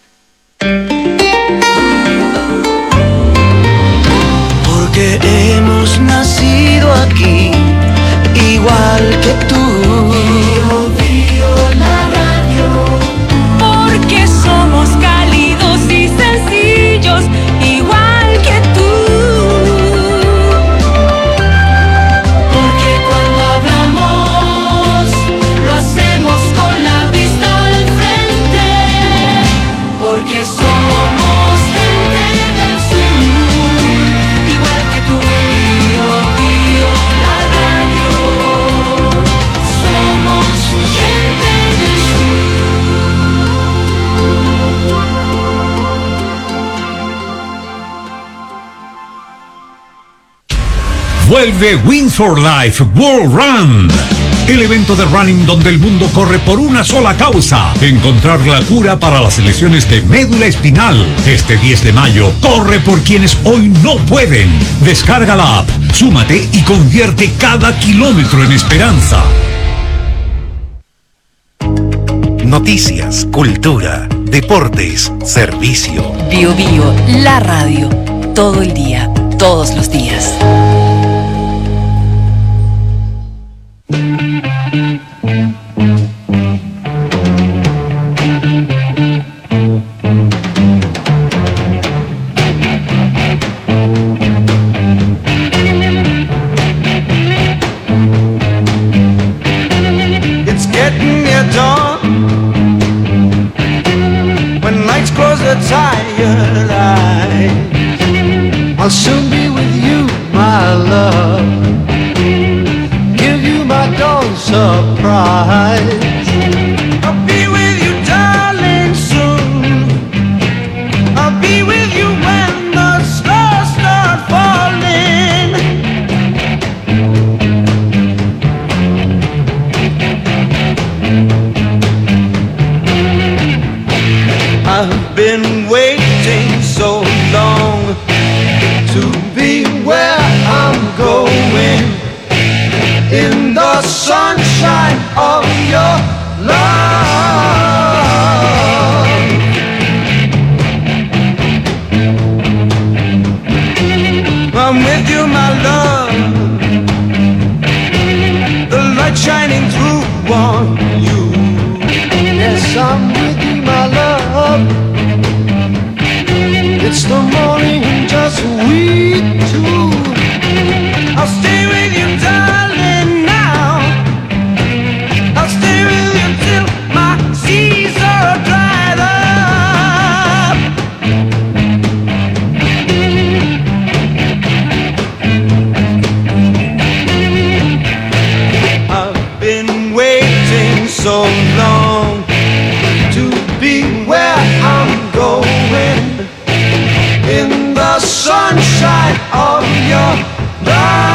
S23: Porque hemos nacido aquí, igual que tú.
S24: La radio. Porque somos cálidos y sencillos, igual que tú. Porque cuando hablamos, lo hacemos con la vista al frente. Porque somos gente del sur, igual que tú. La radio. Somos gente del
S25: Vuelve Wings for Life World Run, el evento de running donde el mundo corre por una sola causa: encontrar la cura para las lesiones de médula espinal. Este 10 de mayo, corre por quienes hoy no pueden. Descarga la app, súmate y convierte cada kilómetro en esperanza.
S26: Noticias, cultura, deportes, servicio.
S6: Bio Bio, la radio. Todo el día, todos los días.
S23: It's getting near dawn, when lights close their tired eyes. I'll soon be with you, my love. Give you my dawn surprise. I'll be with you, darling, soon. I'll be with you when the stars start falling. I've been waiting so long to be where I'm going, in the sunshine of your love. I'm with you, my love, the light shining through on you. Yes, I'm with you, my love. It's the morning and just we two. I'll stay with you, darling, now. I'll stay with you till my seas are dried up. I've been waiting so long to be where I'm going. of your love.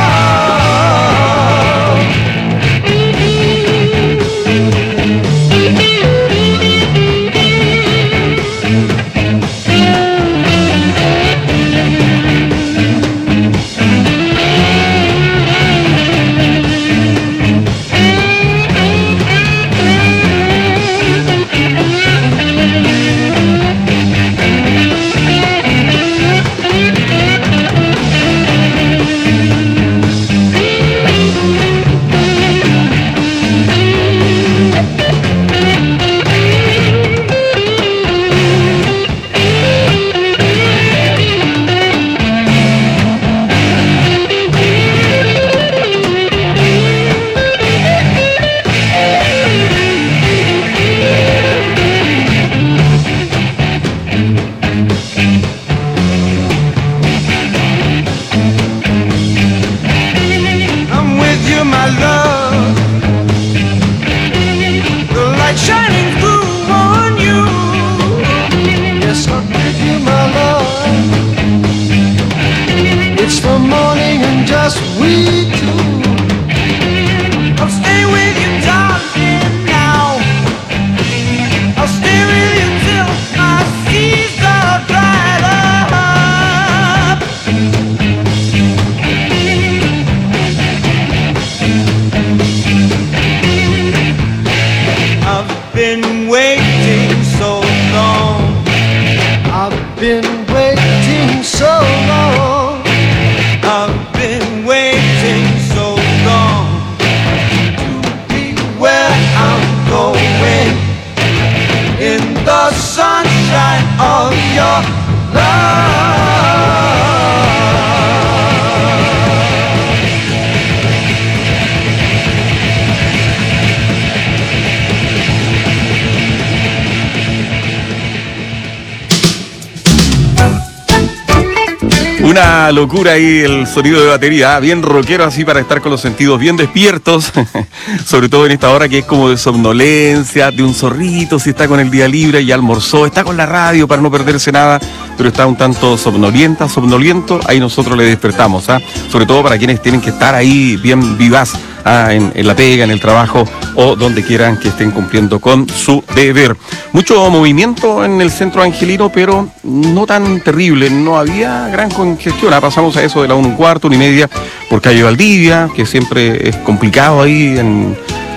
S11: Una locura ahí el sonido de batería, bien rockero así para estar con los sentidos bien despiertos, sobre todo en esta hora que es como de somnolencia, de un zorrito, si está con el día libre y almorzó, está con la radio para no perderse nada, pero está un tanto somnoliento, ahí nosotros le despertamos, sobre todo para quienes tienen que estar ahí bien vivaz. En la pega, en el trabajo o donde quieran que estén cumpliendo con su deber. Mucho movimiento en el centro angelino, pero no tan terrible, no había gran congestión. Pasamos a eso de la 1:15, 1:30 por calle Valdivia, que siempre es complicado ahí en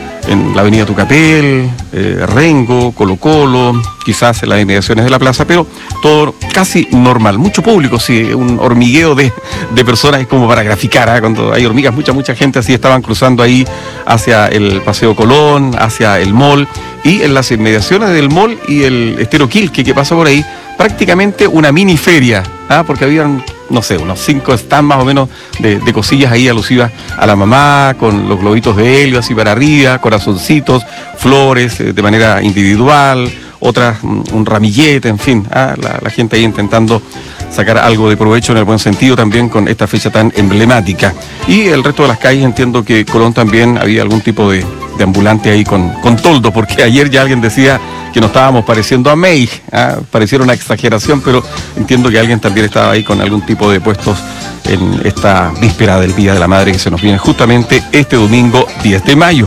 S11: la avenida Tucapel, Rengo, Colo Colo, quizás en las inmediaciones de la plaza, pero todo casi normal. Mucho público, sí, un hormigueo de personas, es como para graficar, cuando hay hormigas, mucha gente así estaban cruzando ahí hacia el Paseo Colón, hacia el mall, y en las inmediaciones del mall y el Estero Quilque que pasa por ahí, prácticamente una mini feria, porque habían, no sé, unos 5 stands más o menos de cosillas ahí alusivas a la mamá, con los globitos de helio así para arriba, corazoncitos, flores de manera individual, otras un ramillete, en fin, la gente ahí intentando sacar algo de provecho en el buen sentido también con esta fecha tan emblemática. Y el resto de las calles entiendo que Colón también había algún tipo de ambulante ahí con toldo, porque ayer ya alguien decía que nos estábamos pareciendo a May, pareciera una exageración, pero entiendo que alguien también estaba ahí con algún tipo de puestos en esta víspera del Día de la Madre que se nos viene justamente este domingo 10 de mayo.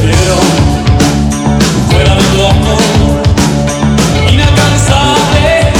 S24: Fuera de tu amor inalcanzable.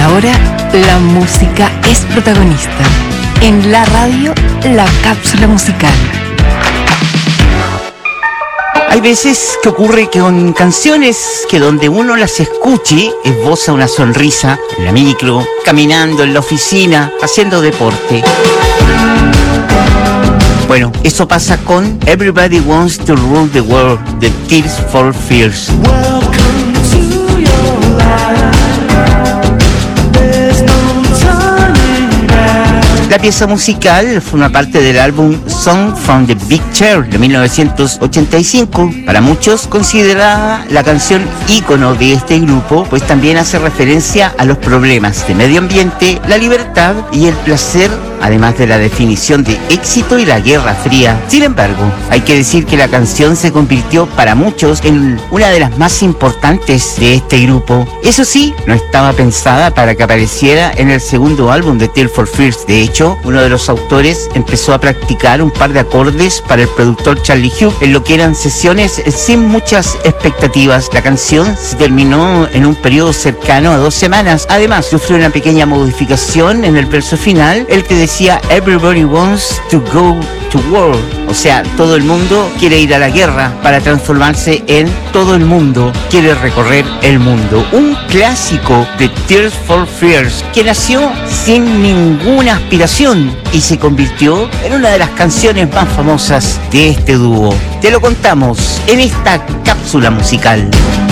S22: ahora la música es protagonista. En la radio, la cápsula musical.
S3: Hay veces que ocurre que con canciones que donde uno las escuche esboza una sonrisa en la micro, caminando en la oficina, haciendo deporte. Bueno, eso pasa con Everybody Wants to Rule the World de Tears for Fears. La pieza musical forma parte del álbum Song from the Big Chair de 1985, para muchos considerada la canción ícono de este grupo, pues también hace referencia a los problemas de medio ambiente, la libertad y el placer, además de la definición de éxito y la Guerra Fría. Sin embargo, hay que decir que la canción se convirtió para muchos en una de las más importantes de este grupo. Eso sí, no estaba pensada para que apareciera en el segundo álbum de Tears for Fears. De hecho, uno de los autores empezó a practicar un par de acordes para el productor Charlie Hugh en lo que eran sesiones sin muchas expectativas. La canción se terminó en un periodo cercano a 2 semanas. Además, sufrió una pequeña modificación en el verso final, el que decía Everybody wants to go to war, o sea, todo el mundo quiere ir a la guerra, para transformarse en todo el mundo quiere recorrer el mundo. Un clásico de Tears for Fears que nació sin ninguna aspiración y se convirtió en una de las canciones más famosas de este dúo. Te lo contamos en esta cápsula musical.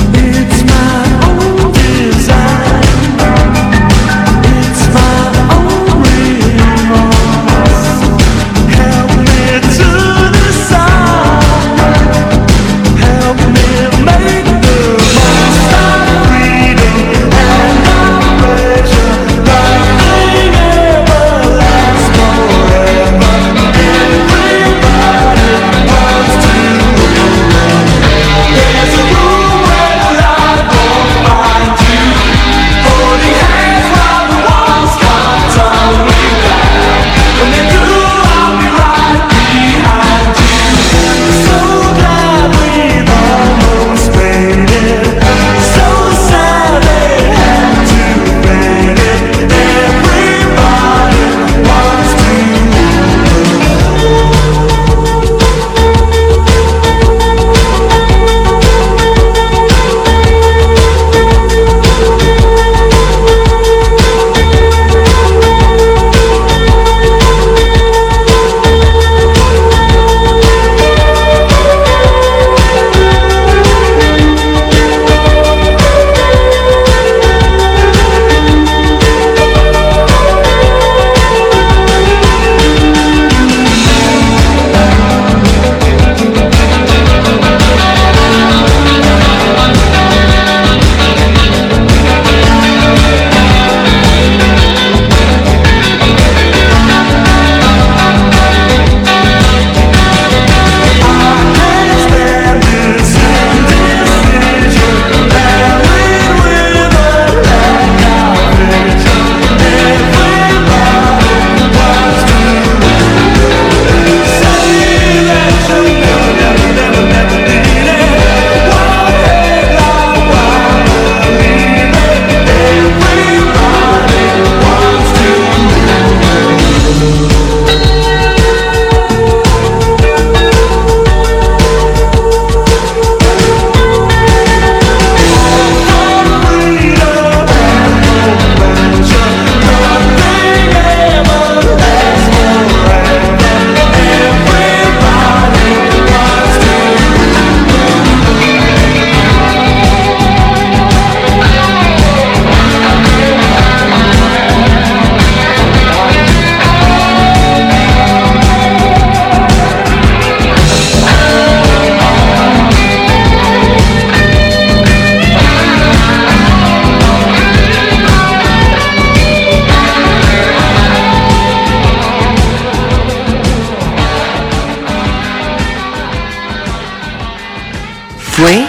S22: Fue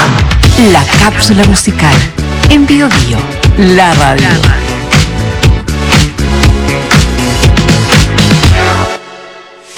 S22: la cápsula musical en Bio Bio, la radio.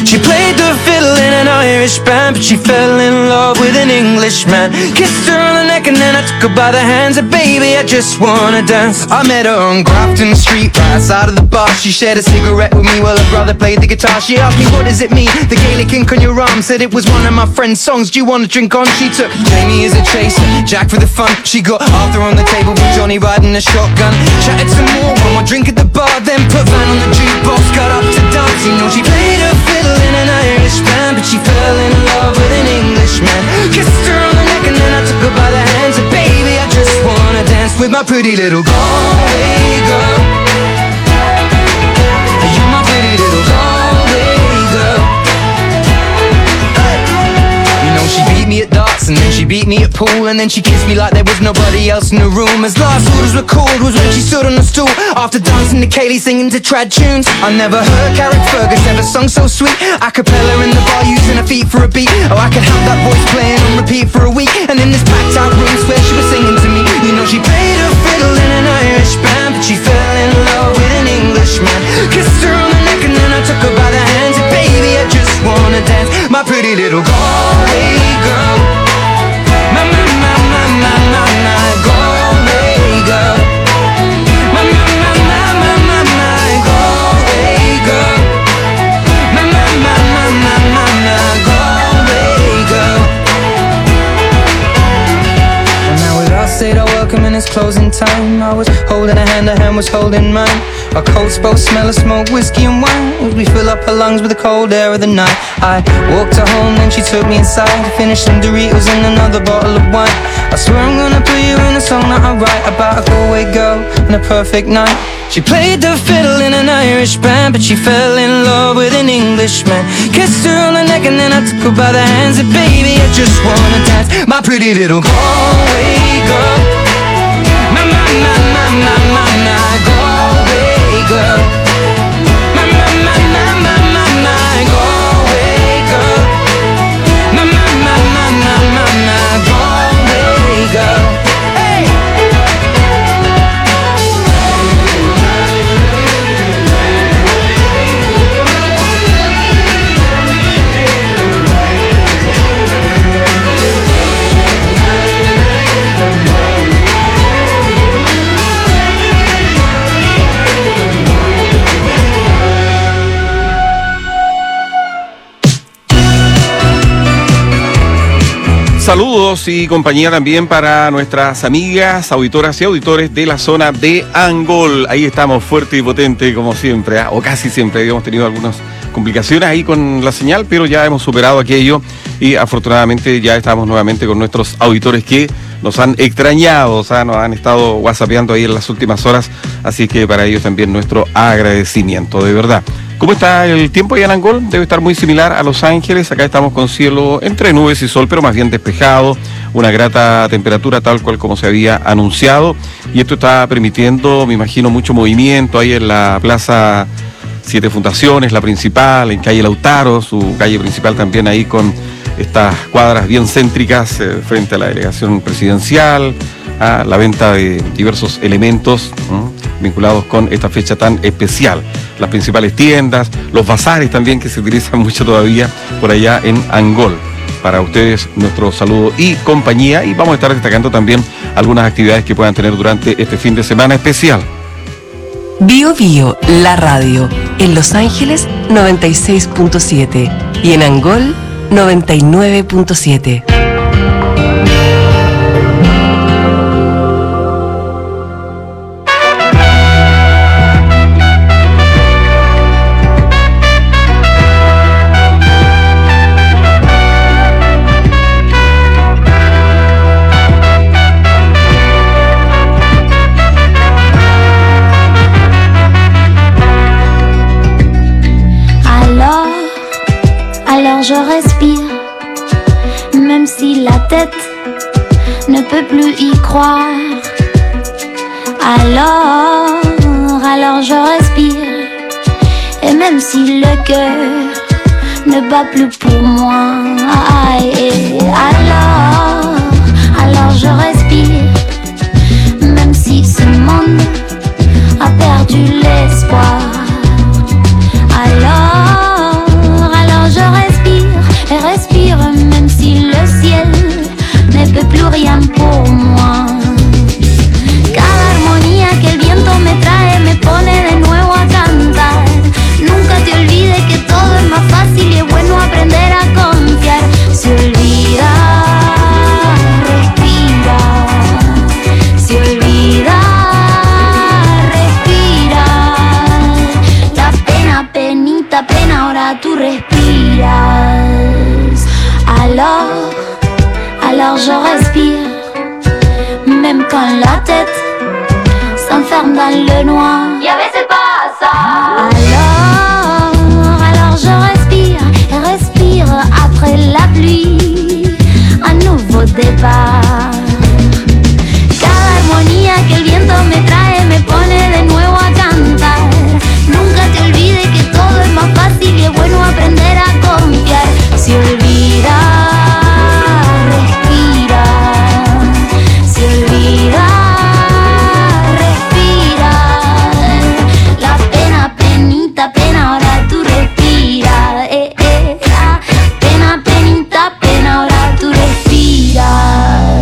S24: She played the fiddle in an Irish band, but she fell in love with an Englishman. Kissed her on the neck and then I took her by the hands. And baby, I just wanna dance. I met her on Grafton Street, right outside of the bar. She shared a cigarette with me while her brother played the guitar. She asked me, what does it mean? The Gaelic ink on your arm. Said it was one of my friend's songs. Do you wanna drink on? She took Jamie as a chaser, Jack for the fun. She got Arthur on the table with Johnny riding a shotgun. Chatted some more, one more drink at the bar. Then put Van on the jukebox, got up to dance. You know she played her fiddle in an Irish band, but she fell in love with an Englishman. Kissed her on the neck and then I took her by the hands. And baby, I just wanna dance with my pretty little Galway girl. You're my pretty little Galway girl. You know she beat me at darts and then she beat me at pool, and then she kissed me like there was nobody else in the room. As last orders were called was when she stood on the stool after dancing to Kaylee singing to trad tunes. I never heard Carrick Fergus ever sung so sweet. A cappella in the bar using her feet for a beat. Oh, I could have that voice playing on repeat for a week. And in this packed out room where she was singing to me. You know she played her fiddle in an Irish band, but she fell in love with an Englishman. Kissed her on the neck and then I took her by the hands. And baby, I just wanna dance, my pretty little Galway girl. My Galway girl. My Galway girl. My Galway girl. And now with us said our welcome and it's closing time. I was holding her hand was holding mine. Our coats both smell of smoke, whiskey and wine, as we fill up her lungs with the cold air of the night. I walked her home, then she took me inside to finish some Doritos and another bottle of wine. I swear I'm gonna put you in a song that I write about a Galway girl and a perfect night. She played the fiddle in an Irish band, but she fell in love with an Englishman. Kissed her on the neck and then I took her by the hands. And baby, I just wanna dance, my pretty little Galway girl. My Galway girl. My Galway girl. My Galway girl. Hey!
S11: Saludos y compañía también para nuestras amigas, auditoras y auditores de la zona de Angol. Ahí estamos fuerte y potente como siempre, o casi siempre. Habíamos tenido algunas complicaciones ahí con la señal, pero ya hemos superado aquello y afortunadamente ya estamos nuevamente con nuestros auditores que nos han extrañado, o sea, nos han estado whatsappeando ahí en las últimas horas, así que para ellos también nuestro agradecimiento, de verdad. ¿Cómo está el tiempo allá en Angol? Debe estar muy similar a Los Ángeles. Acá estamos con cielo entre nubes y sol, pero más bien despejado. Una grata temperatura tal cual como se había anunciado. Y esto está permitiendo, me imagino, mucho movimiento ahí en la Plaza Siete Fundaciones, la principal, en calle Lautaro, su calle principal también ahí con estas cuadras bien céntricas frente a la delegación presidencial, a la venta de diversos elementos vinculados con esta fecha tan especial. Las principales tiendas, los bazares también que se utilizan mucho todavía por allá en Angol. Para ustedes nuestro saludo y compañía, y vamos a estar destacando también algunas actividades que puedan tener durante este fin de semana especial.
S22: Bio Bio, la radio, en Los Ángeles 96.7 y en Angol 99.7.
S4: Alors je respire, même si la tête ne peut plus y croire. Alors je respire, et même si le cœur ne bat plus pour moi. Alors je respire, même si ce monde a perdu l'espoir. Alors alors je respire. Même quand la tête s'enferme dans le noir. Y a veces pasa. Alors je respire et respire après la pluie. Un nouveau départ. Cada armonía que el viento me trae me pone de nuevo a cantar. Nunca te olvides que todo es más fácil y es bueno aprender a confiar. Si olvidas, respira. Si olvidas, respira. La pena, penita, pena, ahora tú respira. Pena, penita, pena, ahora tú respiras.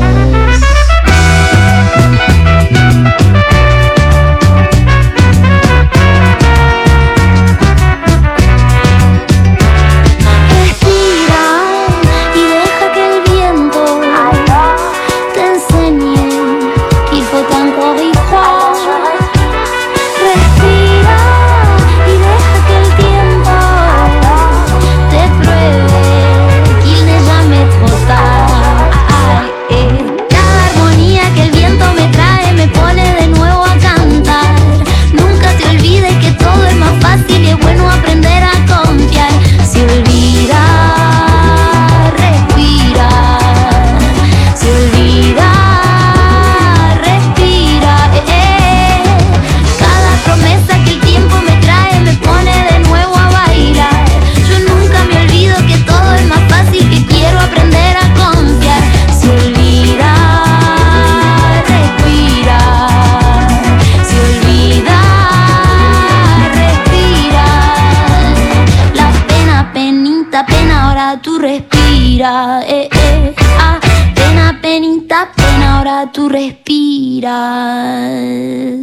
S4: Pena, penita, pena, ahora tú respiras.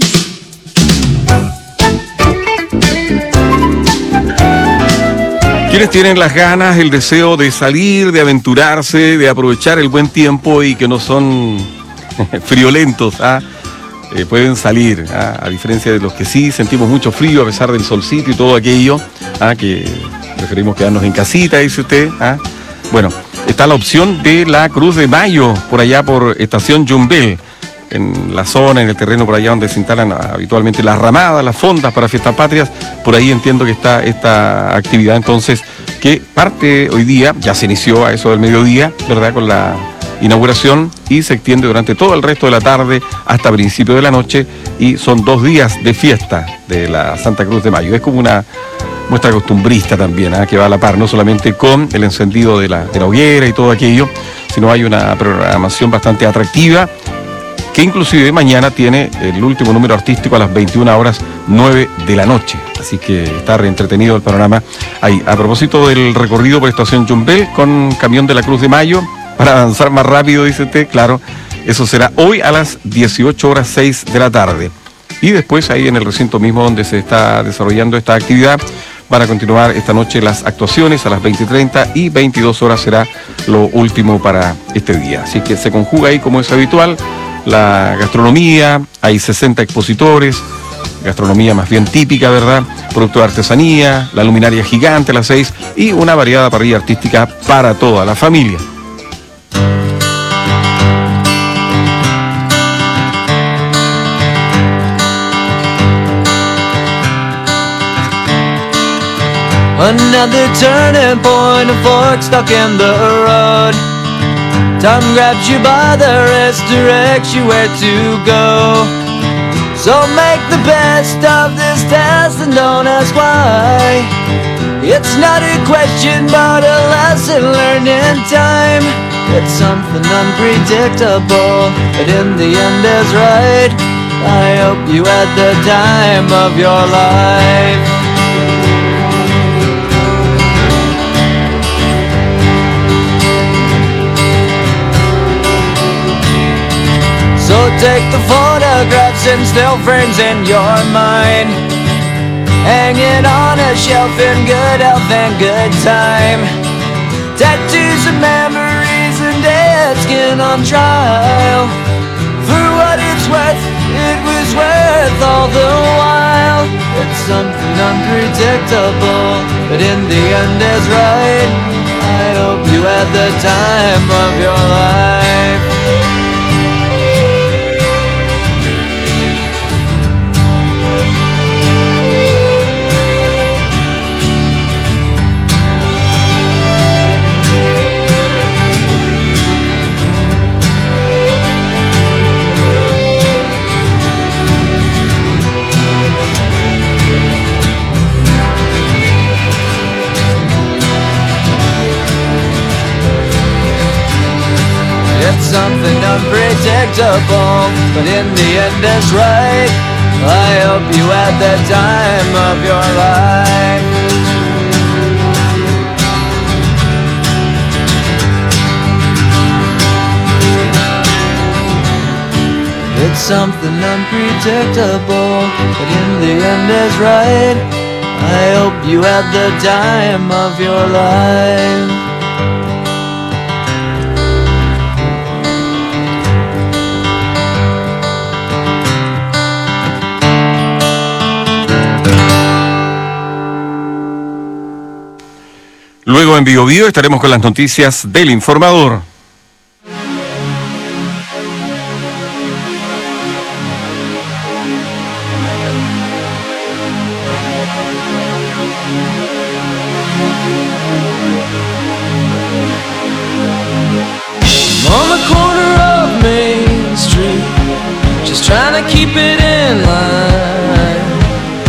S11: Quienes tienen las ganas, el deseo de salir, de aventurarse, de aprovechar el buen tiempo y que no son friolentos, pueden salir, a diferencia de los que sí sentimos mucho frío a pesar del solcito y todo aquello, que preferimos quedarnos en casita, dice usted. Bueno, está la opción de la Cruz de Mayo, por allá por Estación Yumbel, en la zona, en el terreno por allá donde se instalan habitualmente las ramadas, las fondas para fiestas patrias. Por ahí entiendo que está esta actividad entonces que parte hoy día, ya se inició a eso del mediodía, ¿verdad?, con la inauguración y se extiende durante todo el resto de la tarde hasta principio de la noche y son 2 días de fiesta de la Santa Cruz de Mayo. Es como una muestra costumbrista también, que va a la par, no solamente con el encendido de la hoguera y todo aquello, sino hay una programación bastante atractiva que inclusive mañana tiene el último número artístico a las 21:09 de la noche. Así que está reentretenido el panorama ahí. A propósito del recorrido por Estación Yumbel con camión de la Cruz de Mayo, para avanzar más rápido, dice usted, claro, eso será hoy a las 18:06 de la tarde. Y después ahí en el recinto mismo donde se está desarrollando esta actividad, van a continuar esta noche las actuaciones a las 20:30 y 22 horas será lo último para este día. Así que se conjuga ahí, como es habitual, la gastronomía, hay 60 expositores, gastronomía más bien típica, ¿verdad?, producto de artesanía, la luminaria gigante a las 6 y una variada parrilla artística para toda la familia.
S23: Another turning point, a fork stuck in the road. Time grabs you by the wrist, directs you where to go. So make the best of this test and don't ask why. It's not a question but a lesson learned in time. It's something unpredictable, but in the end is right. I hope you had the time of your life. So take the photographs and still frames in your mind, hanging on a shelf in good health and good time. Tattoos and memories and dead skin on trial. For what it's worth, it was worth all the while. It's something unpredictable, but in the end is right. I hope you had the time of your life. something unpredictable, but in the end it's right. I hope you had the time of your life. It's something unpredictable, but in the end is right. I hope you had the time of your life.
S11: Luego en Bio Bio estaremos con las noticias del informador.
S23: On the corner of Main Street, just trying to keep it in line.